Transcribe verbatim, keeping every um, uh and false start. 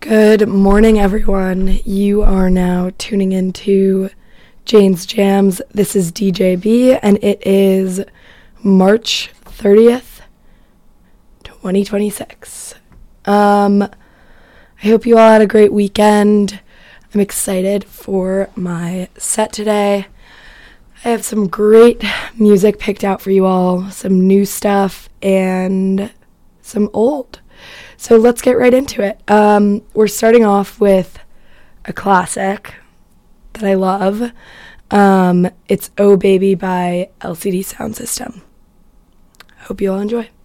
Good morning, everyone. You are now tuning into Jane's Jams. This is D J B, and it is March thirtieth, twenty twenty-six. Um, I hope you all had a great weekend. I'm excited for my set today. I have some great music picked out for you all, some new stuff, and some old. So let's get right into it. Um, we're starting off with a classic that I love. Um, it's Oh Baby by L C D Sound System. Hope you all enjoy.